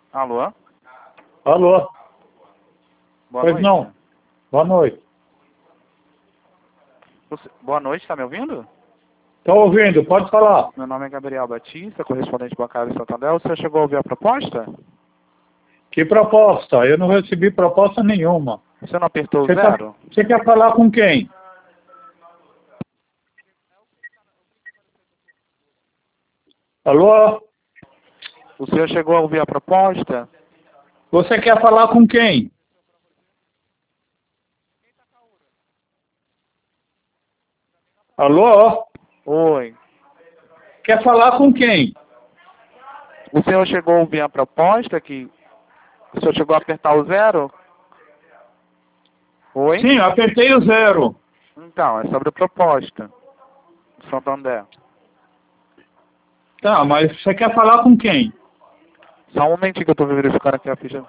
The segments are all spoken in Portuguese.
Alô? Alô? Boa Pois noite. não. Boa noite. Boa noite, tá me ouvindo? Estou ouvindo, pode falar. Meu nome é Gabriel Batista, correspondente bancário de Santander. O senhor chegou a ouvir a proposta? Que proposta? Eu não recebi proposta nenhuma. Você não apertou o Você, zero? você quer falar com quem? Alô? O senhor chegou a ouvir a proposta? Você quer falar com quem? Alô? Oi. Quer falar com quem? O senhor chegou a ouvir a proposta que... O senhor chegou a apertar o zero? Oi? Sim, eu apertei o zero. Então, é sobre a proposta. Santander. Tá, mas você quer falar com quem? Só um momentinho que eu tô verificando aqui a ficha.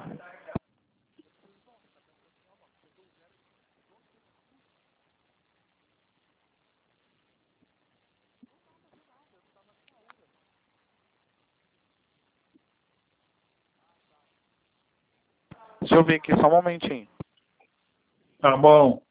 Deixa eu ver aqui, só um momentinho. Tá bom.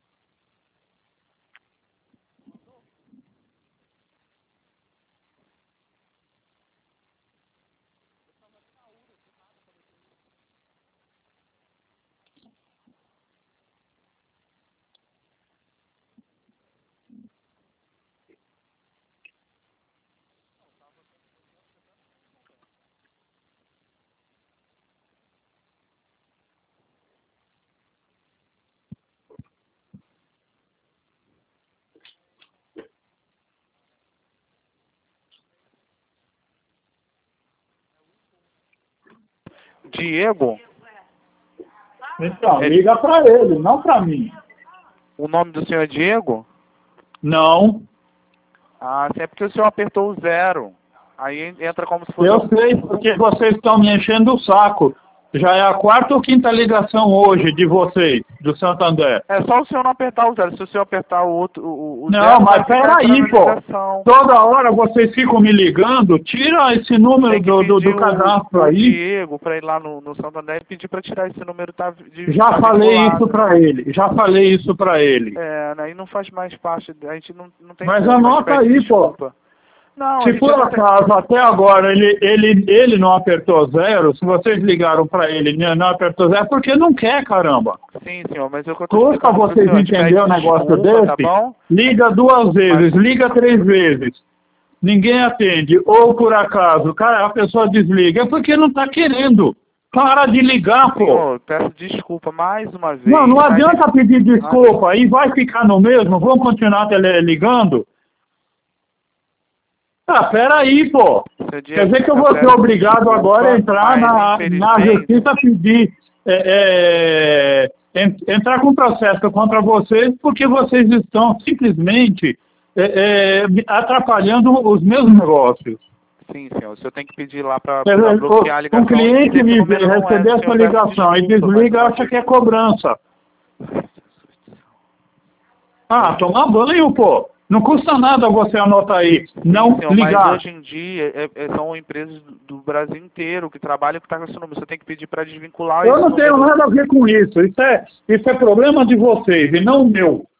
Diego? Então, liga para ele, não para mim. O nome do senhor é Diego? Não. Ah, sim, é porque o senhor apertou o zero. Aí entra como se fosse... Eu sei, porque vocês estão me enchendo o saco. Já é a quarta ou quinta ligação hoje de vocês, do Santander. É só o senhor não apertar o zero. Se o senhor apertar o outro, o Não, zero, mas vai ficar entrando peraí, a pô. ligação. Toda hora vocês ficam me ligando. Tira esse número Tem que do pedir cadastro o aí. Diego para ir lá no Santander e pedir para tirar esse número Já tá falei vinculado. isso pra ele. Já falei isso pra ele. É, aí não faz mais parte, a gente não tem Mas como, a gente anota pede aí, pô. desculpa. Não, a Se gente por não tem... acaso até agora ele não apertou zero, se vocês ligaram pra ele e não apertou zero, é porque não quer, caramba. Sim, senhor, mas eu que eu tô Custa explicando pro vocês senhor, a gente pede entenderem um negócio desculpa, tá desse? bom? Liga duas vezes, liga três vezes. Ninguém atende. Ou por acaso, cara, a pessoa desliga. É porque não tá querendo. Para de ligar, pô. Senhor, peço desculpa mais uma vez. Não, não mas adianta pedir desculpa. Aí vai ficar no mesmo. Vamos continuar ligando? Ah, peraí, pô. Seu Diego, Quer dizer que eu vou ser peço obrigado desculpa, agora a entrar mas, na infelizmente, justiça pedir, entrar com processo contra vocês porque vocês estão simplesmente atrapalhando os meus negócios. Sim, senhor, o senhor tem que pedir lá para Quer dizer, bloquear a ligação. um cliente Esse me número não é, receber essa senhor, ligação peço e desculpa, desliga, mas acha que é cobrança. Ah, tomar banho, pô. Não custa nada você anotar aí. Não senhor, ligar. mas hoje em dia são empresas do Brasil inteiro que trabalham com tá com esse número. Você tem que pedir para desvincular Eu esse não tenho número. nada a ver com isso. Isso é problema de vocês e não meu.